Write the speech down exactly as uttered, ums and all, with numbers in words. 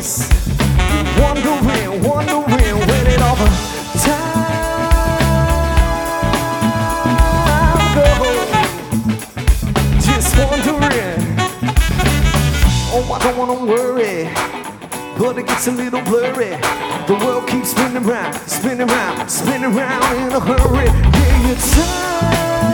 this. Wondering, wondering when it all time goes. Just wondering. Oh, I don't wanna worry, but it gets a little blurry. The world keeps spinning round, spinning round, spinning round in a hurry. Yeah, your time